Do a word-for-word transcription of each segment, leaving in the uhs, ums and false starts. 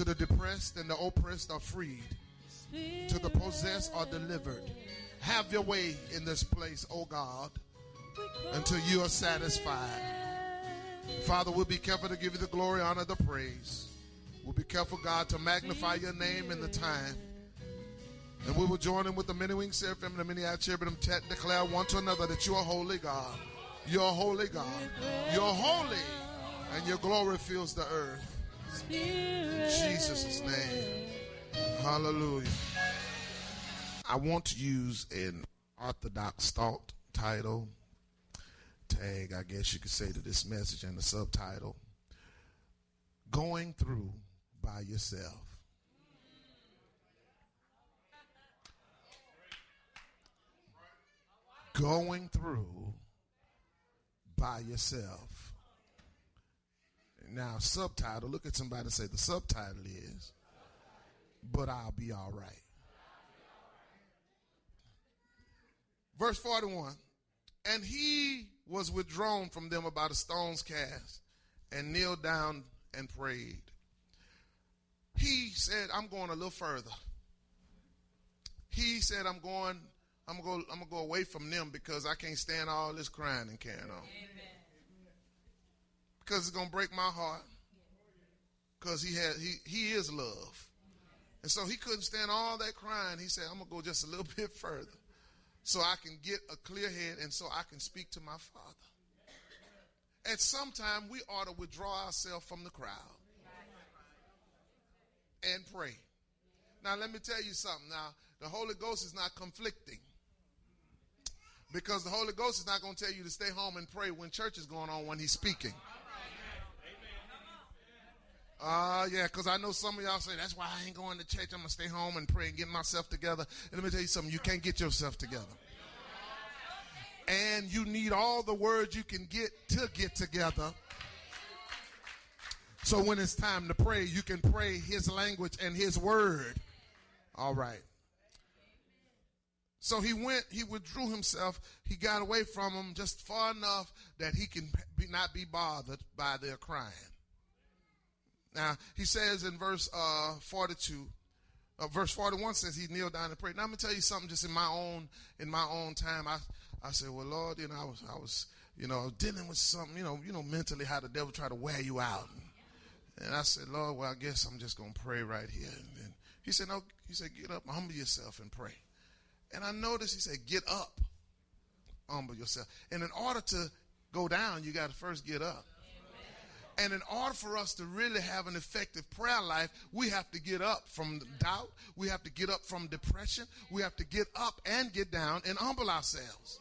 To the depressed and the oppressed are freed. To the possessed are delivered. Have your way in this place, oh God, until you are satisfied. Father, we'll be careful to give you the glory, honor, the praise. We'll be careful, God, to magnify your name in the time. And we will join in with the many winged seraphim and the many eyed cherubim to declare one to another that you are holy God. You're holy God. You're holy. And your glory fills the earth. In Jesus' name. Hallelujah. I want to use an orthodox thought title, tag, I guess you could say, to this message, and the subtitle, Going Through by Yourself. Going through by yourself. Now, subtitle, look at somebody and say, the subtitle is, But I'll Be All Right. Verse forty-one, and he was withdrawn from them about a stone's cast and kneeled down and prayed. He said, I'm going a little further. He said, I'm going, I'm going, I'm going to go away from them because I can't stand all this crying and carrying on. Amen. Because it's going to break my heart. Because he had, he, he is love. And so he couldn't stand all that crying. He said, I'm going to go just a little bit further so I can get a clear head and so I can speak to my Father. At some time, we ought to withdraw ourselves from the crowd and pray. Now, let me tell you something. Now, the Holy Ghost is not conflicting, because the Holy Ghost is not going to tell you to stay home and pray when church is going on when he's speaking. Uh, yeah, because I know some of y'all say, that's why I ain't going to church. I'm going to stay home and pray and get myself together. And let me tell you something. You can't get yourself together. And you need all the words you can get to get together. So when it's time to pray, you can pray his language and his word. All right. So he went, he withdrew himself. He got away from them just far enough that he can be, not be bothered by their crying. Now, he says in verse uh, forty-two, uh, verse forty-one says he kneeled down and prayed. Now, I'm going to tell you something just in my own, in my own time. I, I said, well, Lord, you know, I was, I was, you know, dealing with something, you know, you know, mentally how the devil try to wear you out. And, and I said, Lord, well, I guess I'm just going to pray right here. And then he said, no, he said, get up, humble yourself and pray. And I noticed he said, get up, humble yourself. And in order to go down, you got to first get up. And in order for us to really have an effective prayer life, we have to get up from doubt. We have to get up from depression. We have to get up and get down and humble ourselves.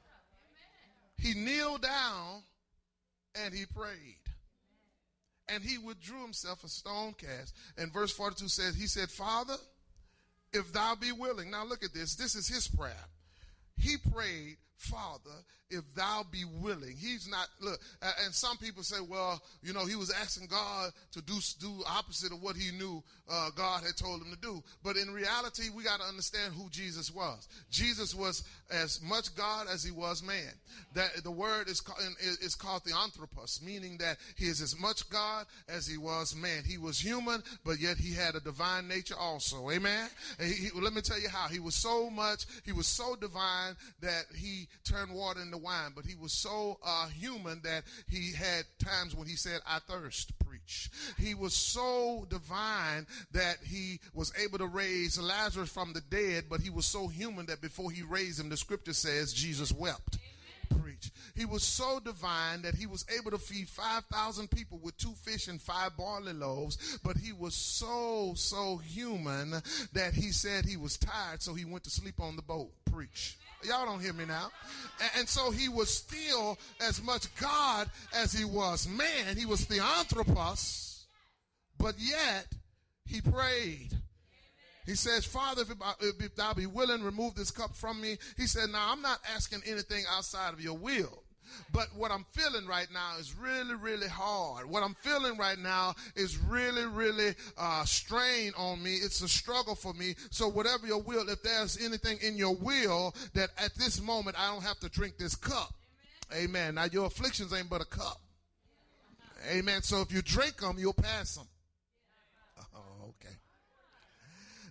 He kneeled down and he prayed. And he withdrew himself a stone cast. And verse forty-two says, he said, Father, if thou be willing. Now look at this. This is his prayer. He prayed, Father, if thou be willing. He's not, look, and some people say, well, you know, he was asking God to do, do opposite of what he knew uh, God had told him to do. But in reality, we got to understand who Jesus was. Jesus was as much God as he was man. That the word is called, is called the anthropos, meaning that he is as much God as he was man. He was human, but yet he had a divine nature also. Amen. And he, he, let me tell you how he was so much, he was so divine that he turned water into wine, but he was so uh, human that he had times when he said, I thirst, preach. He was so divine that he was able to raise Lazarus from the dead, but he was so human that before he raised him, the scripture says Jesus wept. Preach. He was so divine that he was able to feed five thousand people with two fish and five barley loaves, but he was so, so human that he said he was tired, so he went to sleep on the boat. Preach. Y'all don't hear me now. And, and so he was still as much God as he was man. He was the anthropos, but yet he prayed. He says, Father, if, if thou be willing, remove this cup from me. He said, now I'm not asking anything outside of your will. But what I'm feeling right now is really, really hard. What I'm feeling right now is really, really uh, strain on me. It's a struggle for me. So whatever your will, if there's anything in your will that at this moment I don't have to drink this cup. Amen. Amen. Now your afflictions ain't but a cup. Amen. So if you drink them, you'll pass them. Oh.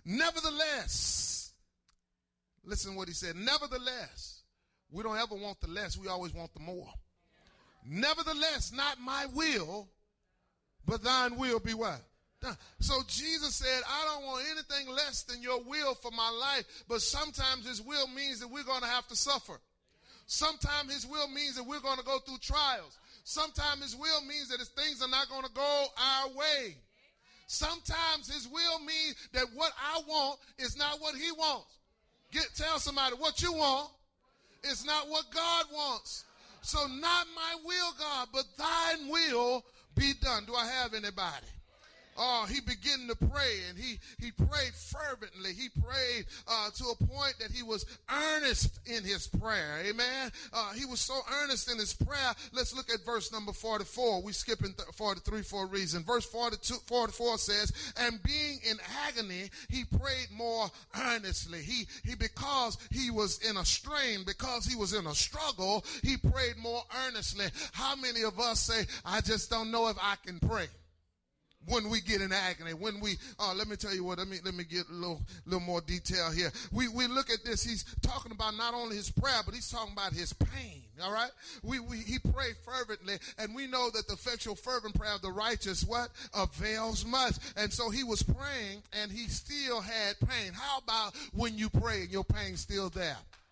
Nevertheless, listen what he said. Nevertheless, we don't ever want the less. We always want the more. Nevertheless, not my will, but thine will be what? Done. So Jesus said, I don't want anything less than your will for my life. But sometimes his will means that we're going to have to suffer. Sometimes his will means that we're going to go through trials. Sometimes his will means that his things are not going to go our way. Sometimes his will means that what I want is not what he wants. Get, tell somebody, what you want is not what God wants. So not my will, God, but thine will be done. Do I have anybody? Oh, he began to pray, and he, he prayed fervently. He prayed uh, to a point that he was earnest in his prayer. Amen. Uh, he was so earnest in his prayer. Let's look at verse number forty-four. We skipping th- forty-three for a reason. Verse forty-two, forty-four says, and being in agony, he prayed more earnestly. He, he, because he was in a strain, because he was in a struggle, he prayed more earnestly. How many of us say, I just don't know if I can pray? When we get in agony, when we, oh, let me tell you what, let me let me get a little, little more detail here. We we look at this, he's talking about not only his prayer, but he's talking about his pain, all right? We, we He prayed fervently, and we know that the effectual fervent prayer of the righteous, what? Avails much. And so he was praying, and he still had pain. How about when you pray and your pain's still there?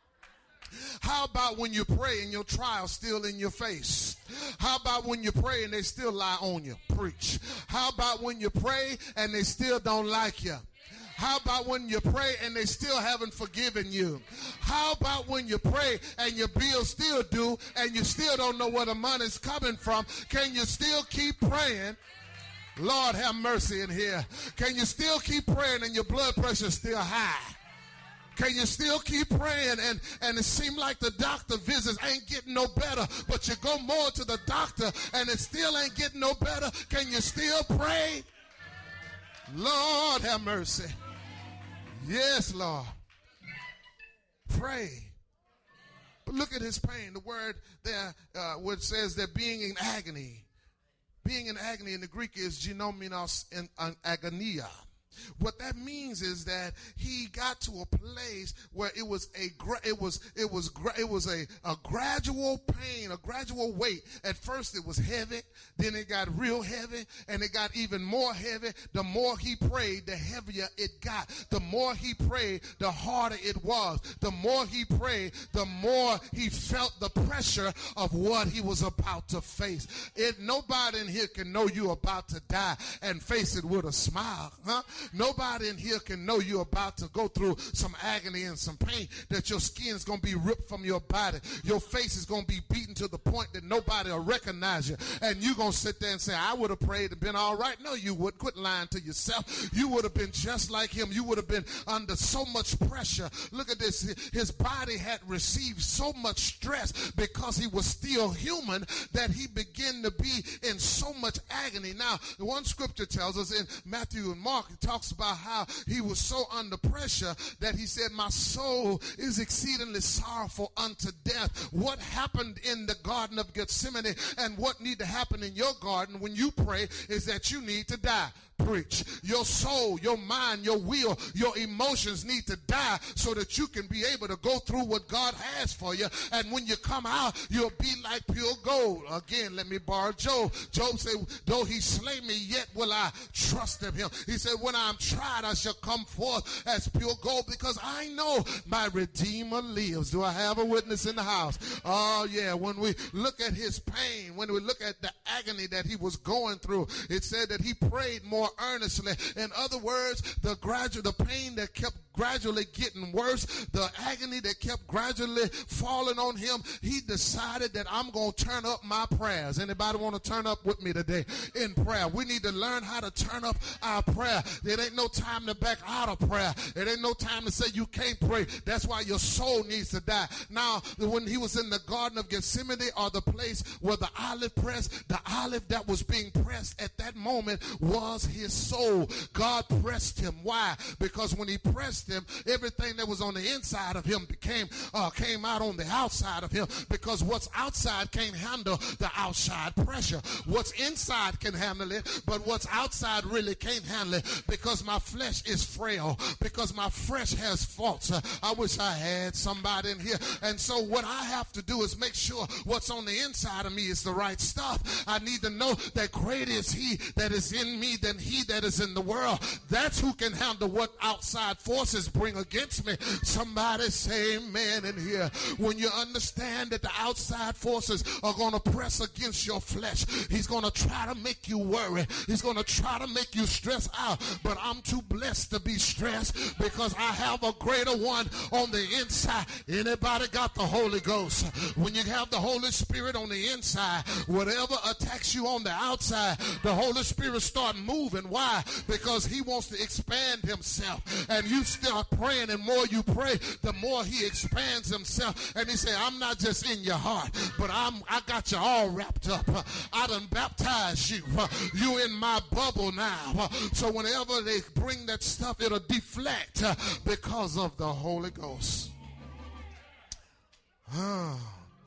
How about when you pray and your trial's still in your face? How about when you pray and they still lie on you? Preach. How about when you pray and they still don't like you? How about when you pray and they still haven't forgiven you? How about when you pray and your bills still due and you still don't know where the money's coming from? Can you still keep praying? Lord, have mercy in here. Can you still keep praying and your blood pressure's still high? Can you still keep praying and, and it seems like the doctor visits ain't getting no better, but you go more to the doctor and it still ain't getting no better? Can you still pray? Lord, have mercy. Yes, Lord. Pray. But look at his pain. The word there, uh, which says that being in agony. Being in agony in the Greek is genominos in agonia. What that means is that he got to a place where it was a gra- it was it was gra- it was a, a gradual pain, a gradual weight. At first it was heavy, then it got real heavy, and it got even more heavy. The more he prayed, the heavier it got. The more he prayed, the harder it was. The more he prayed, the more he felt the pressure of what he was about to face. It nobody in here can know you're about to die and face it with a smile, huh? Nobody in here can know you're about to go through some agony and some pain, that your skin is going to be ripped from your body. Your face is going to be beaten to the point that nobody will recognize you. And you're going to sit there and say, I would have prayed and been all right. No, you wouldn't. Quit lying to yourself. You would have been just like him. You would have been under so much pressure. Look at this. His body had received so much stress because he was still human that he began to be in so much agony. Now, the one scripture tells us in Matthew and Mark, it talks about how he was so under pressure that he said, my soul is exceedingly sorrowful unto death. What happened in the Garden of Gethsemane and what need to happen in your garden when you pray is that you need to die. Preach. Your soul, your mind, your will, your emotions need to die so that you can be able to go through what God has for you. And when you come out, you'll be like pure gold. Again, let me borrow Job. Job said, though he slay me, yet will I trust in him. He said, when I'm tried, I shall come forth as pure gold because I know my Redeemer lives. Do I have a witness in the house? Oh, yeah. When we look at his pain, when we look at the agony that he was going through, it said that he prayed more earnestly. In other words, the gradual, the pain that kept gradually getting worse, the agony that kept gradually falling on him, he decided that I'm going to turn up my prayers. Anybody want to turn up with me today in prayer? We need to learn how to turn up our prayer. There ain't no time to back out of prayer. There ain't no time to say you can't pray. That's why your soul needs to die. Now, when he was in the Garden of Gethsemane, or the place where the olive press, the olive that was being pressed at that moment was his soul. God pressed him. Why? Because when he pressed him, everything that was on the inside of him became uh, came out on the outside of him, because what's outside can't handle the outside pressure. What's inside can handle it, but what's outside really can't handle it, because my flesh is frail, because my flesh has faults. Uh, I wish I had somebody in here. And so what I have to do is make sure what's on the inside of me is the right stuff. I need to know that greater is he that is in me than he that is in the world. That's who can handle what outside forces bring against me. Somebody say amen in here. When you understand that the outside forces are going to press against your flesh, he's going to try to make you worry. He's going to try to make you stress out. But I'm too blessed to be stressed because I have a greater one on the inside. Anybody got the Holy Ghost? When you have the Holy Spirit on the inside, whatever attacks you on the outside, the Holy Spirit start moving. Why? Because he wants to expand himself. And you start praying, and more you pray, the more he expands himself. And he say, I'm not just in your heart, but I'm I got you all wrapped up. I done baptized you. You in my bubble now. So whenever they bring that stuff, it'll deflect because of the Holy Ghost. Oh,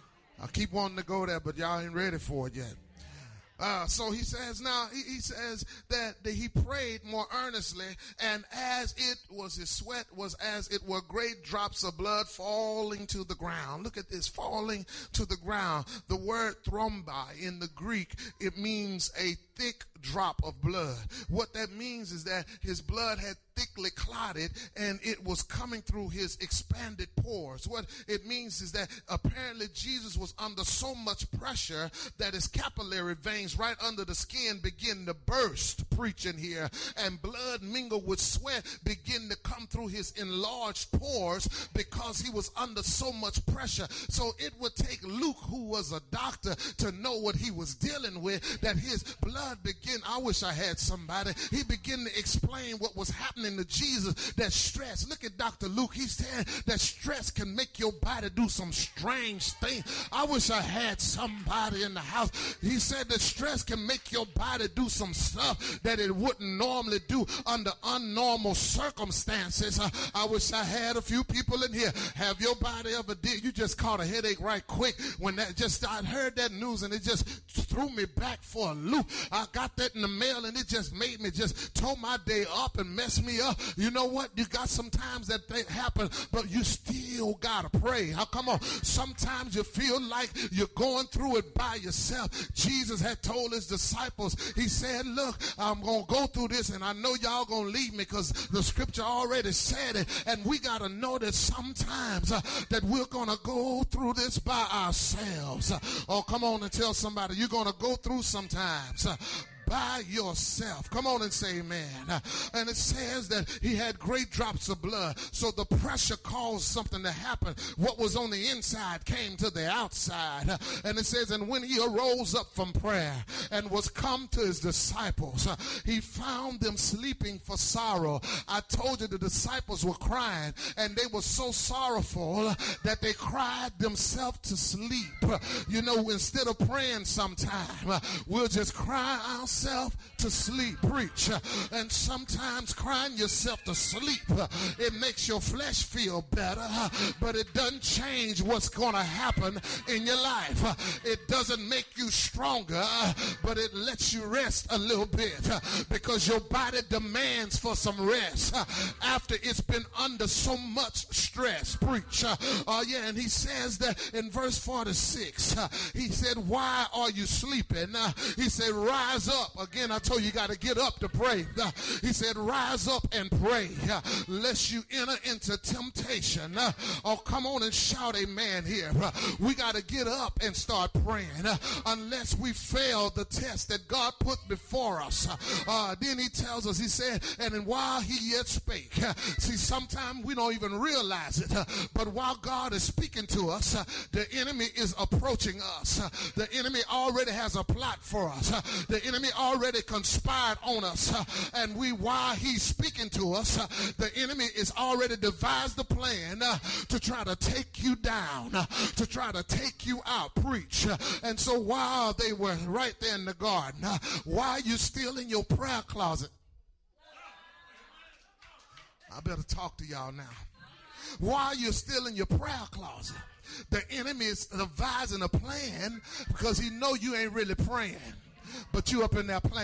I keep wanting to go there, but y'all ain't ready for it yet. Uh, so he says now, he, he says that, that he prayed more earnestly, and as it was, his sweat was as it were great drops of blood falling to the ground. Look at this, falling to the ground. The word thrombi in the Greek, it means a thick drop of blood. What that means is that his blood had thickly clotted and it was coming through his expanded pores. What it means is that apparently Jesus was under so much pressure that his capillary veins right under the skin begin to burst, preaching here, and blood mingled with sweat begin to come through his enlarged pores because he was under so much pressure. So it would take Luke, who was a doctor, to know what he was dealing with, that his blood began, I wish I had somebody, he began to explain what was happening to Jesus, that stress. Look at Doctor Luke. He said that stress can make your body do some strange things. I wish I had somebody in the house. He said that stress can make your body do some stuff that it wouldn't normally do under unnormal circumstances. Uh, I wish I had a few people in here. Have your body ever did? You just caught a headache right quick when that just, I heard that news and it just threw me back for a loop. I got that in the mail and it just made me just tore my day up and messed me up. You know what? You got sometimes that thing happen, but you still gotta pray. How come on? Sometimes you feel like you're going through it by yourself. Jesus had told his disciples, he said, look, I'm gonna go through this and I know y'all gonna leave me because the scripture already said it. And we gotta know that sometimes uh, that we're gonna go through this by ourselves. Uh, oh, come on and tell somebody you're gonna go through sometimes uh, by yourself. Come on and say amen. Uh, and it says that he had great drops of blood. So the pressure caused something to happen. What was on the inside came to the outside. Uh, and it says, and when he arose up from prayer and was come to his disciples, uh, he found them sleeping for sorrow. I told you the disciples were crying and they were so sorrowful that they cried themselves to sleep. Uh, you know, instead of praying sometime, uh, we'll just cry ourselves to sleep. Preach. And sometimes crying yourself to sleep, it makes your flesh feel better, but it doesn't change what's going to happen in your life. It doesn't make you stronger, but it lets you rest a little bit because your body demands for some rest after it's been under so much stress. Preach. Oh yeah, and he says that in verse forty-six, he said, why are you sleeping? He said, rise up. Again, I told you, you got to get up to pray. Uh, he said, rise up and pray, uh, lest you enter into temptation. Uh, oh, come on and shout amen here. Uh, we got to get up and start praying. Uh, unless we fail the test that God put before us. Uh, uh, then he tells us, he said, and while he yet spake. Uh, see, sometimes we don't even realize it. Uh, but while God is speaking to us, uh, the enemy is approaching us. Uh, the enemy already has a plot for us. Uh, the enemy already conspired on us, uh, and we, while he's speaking to us, uh, the enemy is already devised the plan uh, to try to take you down, uh, to try to take you out. Preach. Uh, and so while they were right there in the garden, uh, why are you still in your prayer closet? I better talk to y'all now. Why are you still in your prayer closet? The enemy is devising a plan because he know you ain't really praying. But you up in there playing.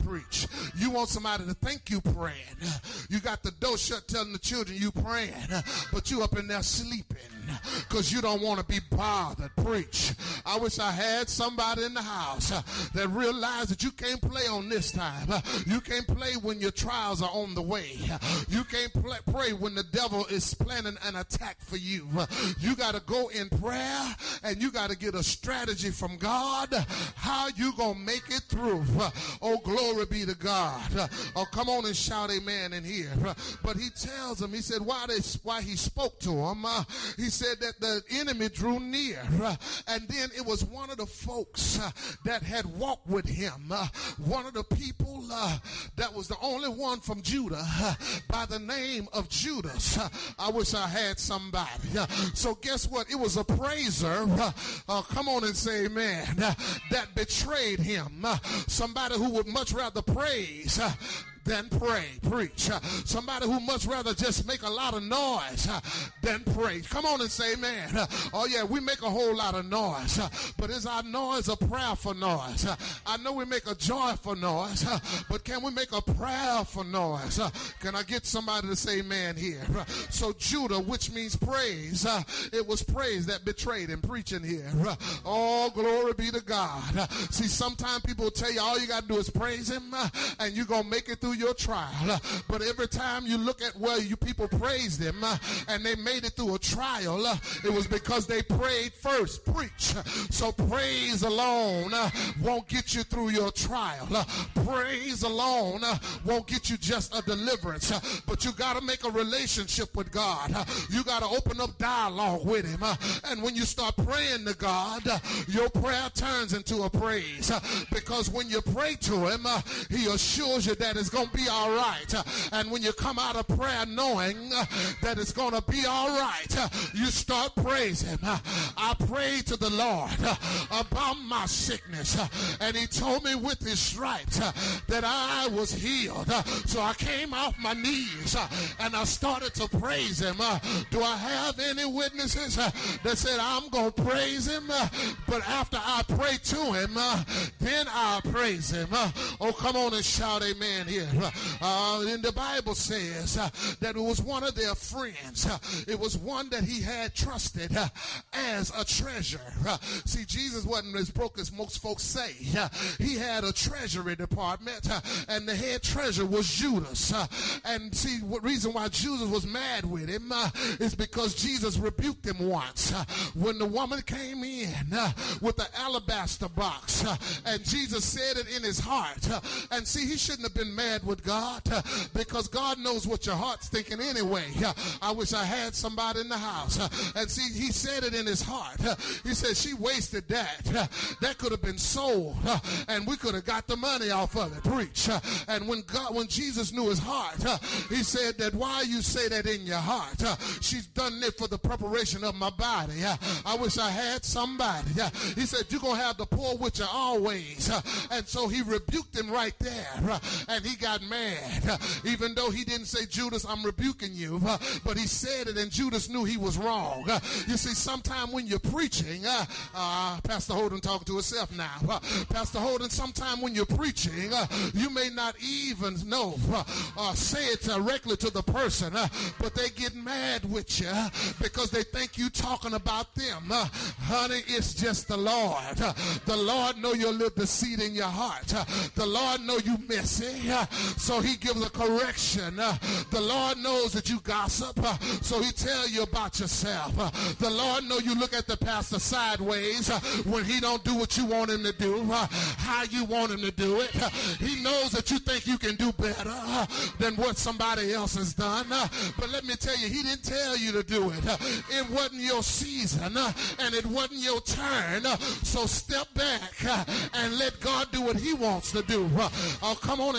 preach. You want somebody to think you praying. You got the door shut telling the children you praying, but you up in there sleeping because you don't want to be bothered. Preach. I wish I had somebody in the house that realized that you can't play on this time. You can't play when your trials are on the way. You can't play, pray when the devil is planning an attack for you. You got to go in prayer and you got to get a strategy from God how you gonna make it through. Oh, glory be to God. Oh, come on and shout amen in here. But he tells them, he said, why, they, why he spoke to him, uh, he said that the enemy drew near. Uh, and then it was one of the folks uh, that had walked with him, uh, one of the people uh, that was the only one from Judah uh, by the name of Judas. Uh, I wish I had somebody. Uh, so guess what? It was a praiser. Uh, uh, come on and say amen. Uh, that betrayed him. Uh, somebody who would much rather praise uh, than pray, preach. Uh, somebody who much rather just make a lot of noise uh, than pray. Come on and say amen. Uh, oh yeah, we make a whole lot of noise, uh, but is our noise a prayerful noise? Uh, I know we make a joyful noise, uh, but can we make a prayerful noise? Uh, can I get somebody to say amen here? Uh, so Judah, which means praise, uh, it was praise that betrayed him, preaching here. Uh, oh, glory be to God. Uh, see, sometimes people tell you all you got to do is praise him, uh, and you're going to make it through your trial. But every time you look at where you people praised him uh, and they made it through a trial, uh, it was because they prayed first. Preach. So praise alone uh, won't get you through your trial. Uh, praise alone uh, won't get you just a deliverance. Uh, but you got to make a relationship with God. Uh, you got to open up dialogue with him. Uh, and when you start praying to God, uh, your prayer turns into a praise. Uh, because when you pray to him, uh, he assures you that it's going to be all right. Uh, and when you come out of prayer knowing uh, that it's going to be all right, uh, you start praising. Uh, I prayed to the Lord uh, about my sickness, uh, and he told me with his stripes uh, that I was healed. Uh, so I came off my knees uh, and I started to praise him. Uh, do I have any witnesses uh, that said I'm going to praise him? Uh, but after I pray to him, uh, then I praise him. Uh, oh, come on and shout amen here. Uh, and the Bible says uh, that it was one of their friends. Uh, it was one that he had trusted uh, as a treasure. Uh, see, Jesus wasn't as broke as most folks say. Uh, he had a treasury department, uh, and the head treasurer was Judas. Uh, and see, the reason why Judas was mad with him uh, is because Jesus rebuked him once. Uh, when the woman came in uh, with the alabaster box, uh, and Jesus said it in his heart. Uh, and see, he shouldn't have been mad with God uh, because God knows what your heart's thinking anyway. Uh, I wish I had somebody in the house. Uh, and see, he said it in his heart. Uh, he said, she wasted that. Uh, that could have been sold, uh, and we could have got the money off of it. Preach. Uh, and when God, when Jesus knew his heart, uh, he said that why you say that in your heart? Uh, she's done it for the preparation of my body. Uh, I wish I had somebody. Uh, he said, you're going to have the poor with you always. Uh, and so he rebuked him right there. Uh, and he got mad. Uh, even though he didn't say, Judas, I'm rebuking you. Uh, but he said it, and Judas knew he was wrong. Uh, you see, sometime when you're preaching, uh, uh, Pastor Holden talking to himself now. Uh, Pastor Holden, sometime when you're preaching, uh, you may not even know, uh, uh, say it directly to the person, uh, but they get mad with you uh, because they think you talking about them. Uh, honey, it's just the Lord. Uh, the Lord know your little deceit in your heart. Uh, the Lord know you messy, uh, so he gives a correction. Uh, the Lord knows that you gossip, uh, so he tell you about yourself. Uh, the Lord know you look at the pastor sideways uh, when he don't do what you want him to do, uh, how you want him to do it. Uh, he knows that you think you can do better uh, than what somebody else has done. Uh, but let me tell you, he didn't tell you to do it. Uh, it wasn't your season, uh, and it wasn't your turn. Uh, so step back uh, and let God do what he wants to do. Uh, oh, come on and shout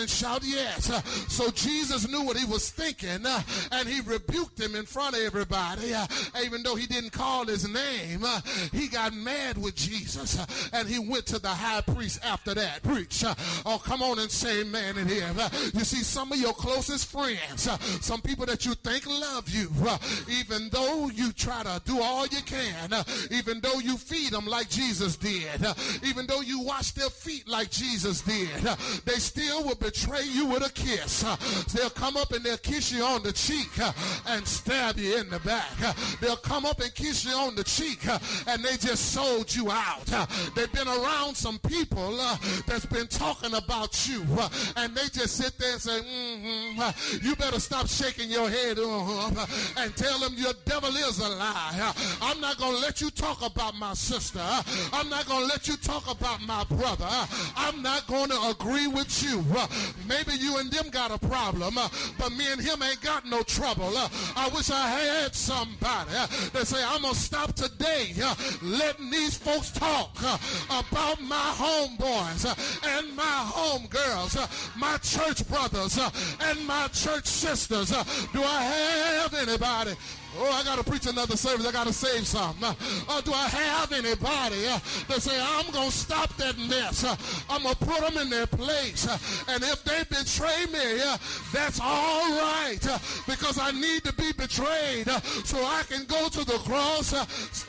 yes. So Jesus knew what he was thinking, and he rebuked him in front of everybody. Even though he didn't call his name, he got mad with Jesus, and he went to the high priest after that. Preach. Oh, come on and say amen in here. You see, some of your closest friends, some people that you think love you, even though you try to do all you can, even though you feed them like Jesus did, even though you wash their feet like Jesus did, they still will betray you with a kiss. They'll come up and they'll kiss you on the cheek and stab you in the back. They'll come up and kiss you on the cheek and they just sold you out. They've been around some people that's been talking about you, and they just sit there and say, mm-hmm, you better stop shaking your head uh, and tell them your devil is a lie. I'm not going to let you talk about my sister. I'm not going to let you talk about my brother. I'm not going to agree with you. Maybe you and them got a problem, but me and him ain't got no trouble. I wish I had somebody that say, I'm going to stop today letting these folks talk about my homeboys and my homegirls, my church brothers and my church sisters. Do I have anybody? Oh, I got to preach another service. I got to save something. Uh, do I have anybody uh, that say, I'm going to stop that mess. Uh, I'm going to put them in their place. Uh, and if they betray me, uh, that's all right. Uh, because I need to be betrayed uh, so I can go to the cross. Uh, so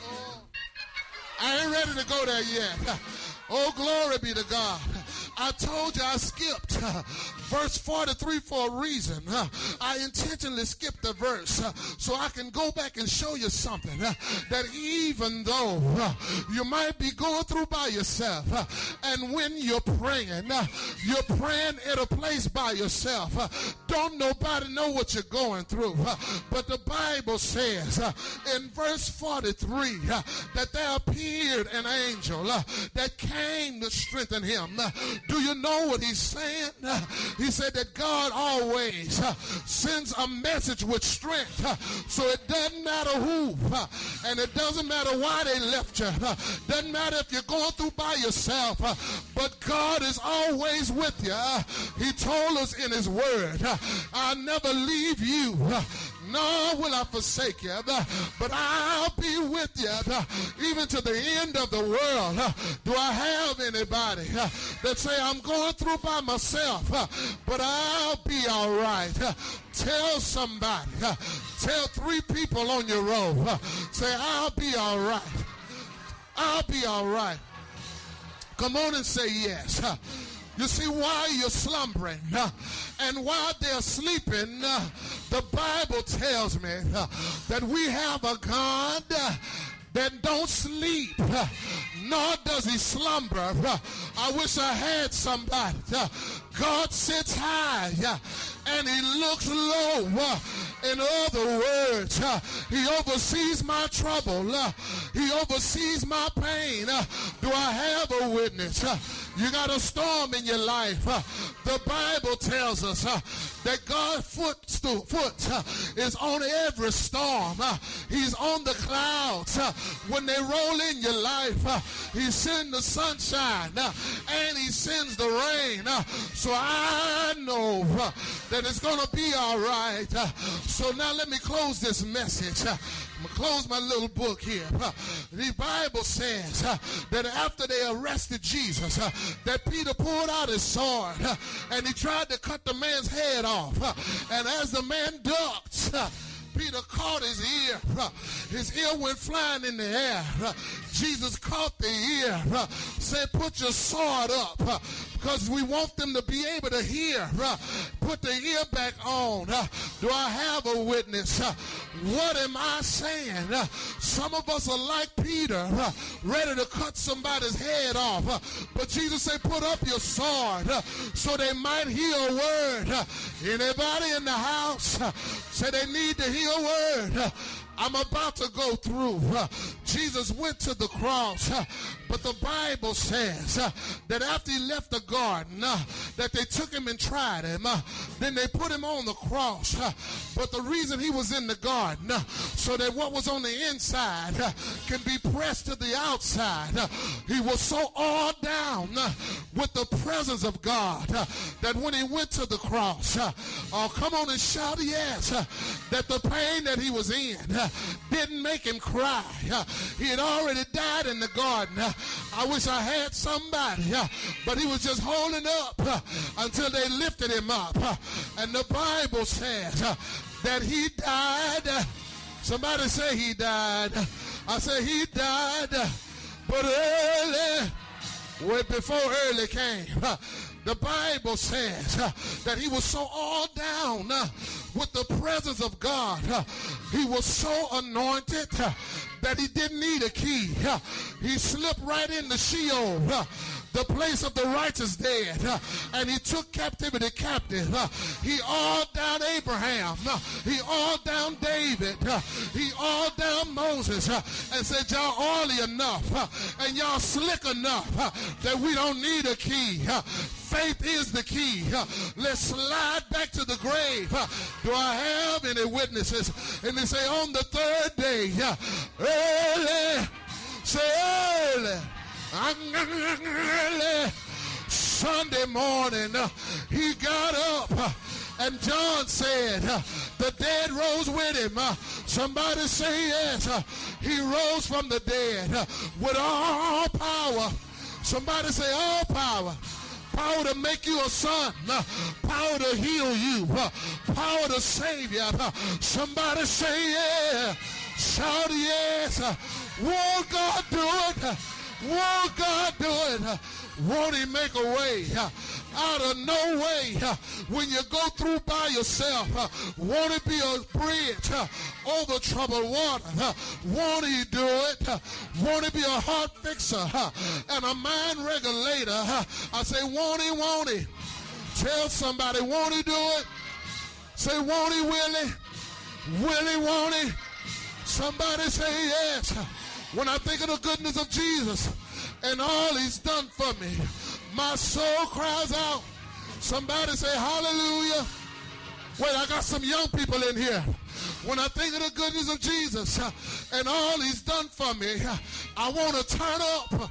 I ain't ready to go there yet. Uh, oh, glory be to God. I told you I skipped uh, verse forty-three for a reason. Uh, I intentionally skipped the verse uh, so I can go back and show you something. Uh, that even though uh, you might be going through by yourself, uh, and when you're praying, uh, you're praying at a place by yourself. Uh, don't nobody know what you're going through. Uh, but the Bible says uh, in verse forty-three uh, that there appeared an angel uh, that came to strengthen him. Uh, do you know what he's saying? Uh, he said that God always uh, sends a message with strength. Uh, so it doesn't matter who, uh, and it doesn't matter why they left you. Uh, doesn't matter if you're going through by yourself, uh, but God is always with you. Uh, he told us in his word, uh, I'll never leave you. Uh, nor will I forsake you, but I'll be with you even to the end of the world. Do I have anybody that say, I'm going through by myself, but I'll be all right? Tell somebody, tell three people on your row, say, I'll be all right. I'll be all right. Come on and say yes. You see, while you're slumbering uh, and while they're sleeping, uh, the Bible tells me uh, that we have a God uh, that don't sleep, uh, nor does he slumber. Uh, I wish I had somebody. Uh, God sits high uh, and he looks low. Uh, in other words, uh, he oversees my trouble. Uh, he oversees my pain. Uh, do I have a witness? Uh, You got a storm in your life. Uh, the Bible tells us uh, that God's footstool, foot uh, is on every storm. Uh, he's on the clouds. Uh, when they roll in your life, uh, he sends the sunshine uh, and he sends the rain. Uh, so I know uh, that it's going to be all right. Uh, so now let me close this message. Uh, I'm going to close my little book here. Uh, the Bible says uh, that after they arrested Jesus, uh, that Peter pulled out his sword uh, and he tried to cut the man's head off. Uh, and as the man ducked, uh, Peter caught his ear. Uh, his ear went flying in the air. Uh, Jesus caught the ear. Uh, said, put your sword up uh, because we want them to be able to hear. Uh, put the ear back on. Uh, do I have a witness? Uh, what am I saying? Uh, some of us are like Peter, uh, ready to cut somebody's head off. Uh, but Jesus said, put up your sword uh, so they might hear a word. Uh, anybody in the house uh, say they need to hear a word? Uh, I'm about to go through. Uh, Jesus went to the cross, uh, But the Bible says uh, that after he left the garden, uh, that they took him and tried him. Uh, then they put him on the cross. Uh, but the reason he was in the garden, uh, so that what was on the inside uh, can be pressed to the outside. Uh, he was so awed down uh, with the presence of God uh, that when he went to the cross, uh, oh, come on and shout yes, uh, that the pain that he was in uh, didn't make him cry. Uh, he had already died in the garden. Uh, I wish I had somebody, uh, but he was just holding up uh, until they lifted him up. Uh, and the Bible says uh, that he died. Uh, somebody say he died. I say he died, uh, but early, way before early came. Uh, the Bible says uh, that he was so all down uh, with the presence of God. Uh, he was so anointed uh, that he didn't need a key. Uh, he slipped right into Sheol, uh, the place of the righteous dead, uh, and he took captivity captive. Uh, he awed down Abraham. Uh, he awed down David. Uh, he awed down Moses uh, and said, y'all oily enough uh, and y'all slick enough uh, that we don't need a key. Uh, faith is the key. Uh, let's slide back to the grave. Uh, do I have any witnesses? And they say on the third day, uh, early, say early, early Sunday morning, uh, he got up. Uh, And John said, uh, the dead rose with him. Uh, somebody say yes. Uh, he rose from the dead uh, with all power. Somebody say all power. Power to make you a son. Uh, power to heal you. Uh, power to save you. Uh, somebody say yeah. Shout yes. Uh, won't God do it? Uh, won't God do it? Uh, won't he make a way? Uh, out of no way, uh, when you go through by yourself, uh, won't it be a bridge uh, over troubled water? Uh, won't he do it? Uh, won't it be a heart fixer uh, and a mind regulator? Uh, I say, won't he, won't he? Tell somebody, won't he do it? Say, won't he, will he? Will he, won't he? Somebody say yes. When I think of the goodness of Jesus and all he's done for me, my soul cries out. Somebody say hallelujah. Wait, I got some young people in here. When I think of the goodness of Jesus uh, and all he's done for me, uh, I want to turn up.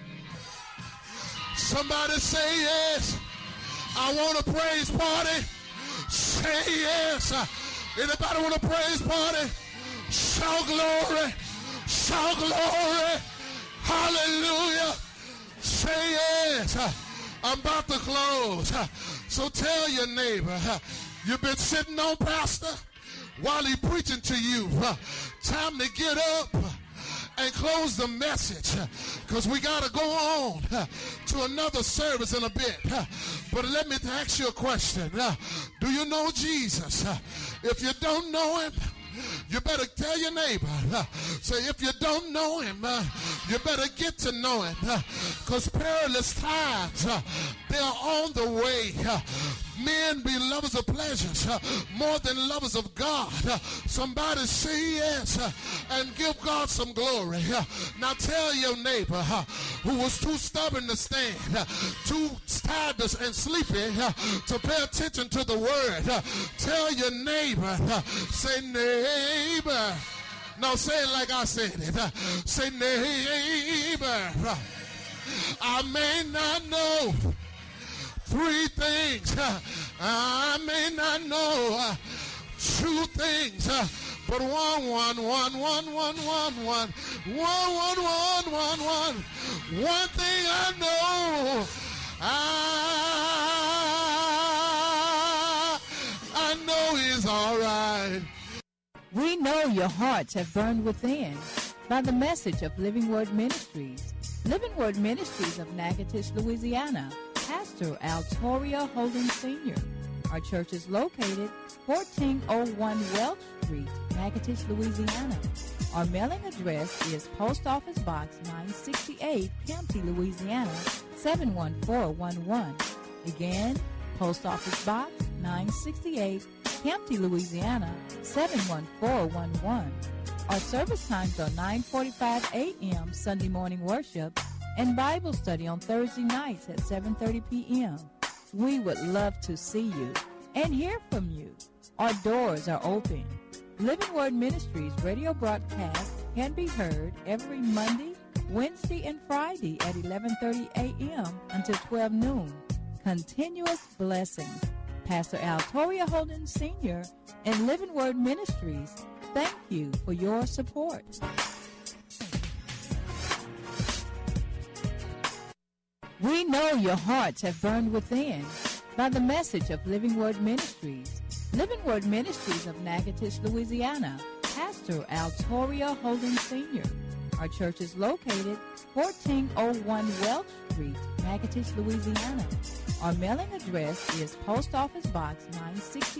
Somebody say yes. I want a praise party. Say yes. Uh, anybody want a praise party? Shout glory. Shout glory. Hallelujah. Say yes. I'm about to close. So tell your neighbor, you've been sitting on pastor while he preaching to you. Time to get up and close the message, because we got to go on to another service in a bit. But let me ask you a question. Do you know Jesus? If you don't know him, you better tell your neighbor. Uh, say, if you don't know him, uh, you better get to know him. Because uh, perilous times, uh, they are on the way. Uh, men be lovers of pleasures uh, more than lovers of God. Uh, somebody say yes uh, and give God some glory. Uh, now tell your neighbor uh, who was too stubborn to stand, uh, too tired and sleepy uh, to pay attention to the word. Uh, tell your neighbor, uh, say neighbor. No, say it like I said it. Uh, say neighbor. Uh, I may not know three things. Uh, I may not know uh, two things. Uh, but one, one, one, one, one, one, one, one, one, one, one, one. One thing I know. I, I know he's all right. We know your hearts have burned within by the message of Living Word Ministries. Living Word Ministries of Natchitoches, Louisiana. Pastor Altoria Holden Senior Our church is located fourteen oh one Welch Street, Natchitoches, Louisiana. Our mailing address is Post Office Box nine sixty-eight, Kempty, Louisiana, seven one four one one. Again, Post Office Box nine sixty-eight, Kempty, Louisiana, seven one four one one. Our service times are nine forty-five a.m. Sunday morning worship, and Bible study on Thursday nights at seven thirty p.m. We would love to see you and hear from you. Our doors are open. Living Word Ministries radio broadcast can be heard every Monday, Wednesday, and Friday at eleven thirty a.m. until twelve noon. Continuous blessings. Pastor Altoria Holden Senior and Living Word Ministries, thank you for your support. We know your hearts have burned within by the message of Living Word Ministries. Living Word Ministries of Natchitoches, Louisiana. Pastor Altoria Holden Senior Our church is located fourteen oh one Welch Street, Natchitoches, Louisiana. Our mailing address is Post Office Box nine sixty